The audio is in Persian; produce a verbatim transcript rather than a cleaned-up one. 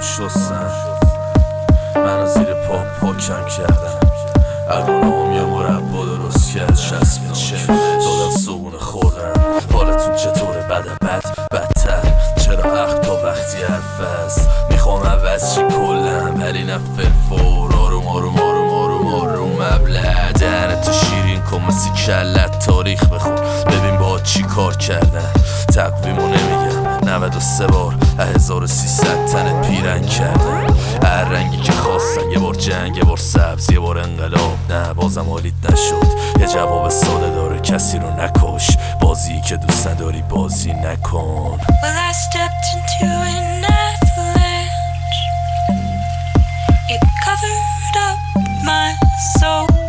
ما شستن، منو زیر پا پاکم کردن. اگونام یه مربا درست کرد شست چه دادم صبونه خوردن. حالتون چطوره؟ بد بد بدتر. چرا اخ تا وقتی حرف است میخوام عوض چی کلم، ولی نه فلفور. آروم آروم آروم آروم آروم مبلغ دهنتو شیرین کن مثل کلت. تاریخ بخون ببین با چی کار کردن. تقویمو نمیگم نود و سه بار هزار و سیصد تنت پیرنگ کردن. هر رنگی که خواستن، یه بار جنگ یه بار سبز یه بار انقلاب. نه بازم حالیت نشد. یه جواب ساده داره کسی رو نکش. بازی که دوست نداری بازی نکن. Well, I stepped into an avalanche. It covered up my soul.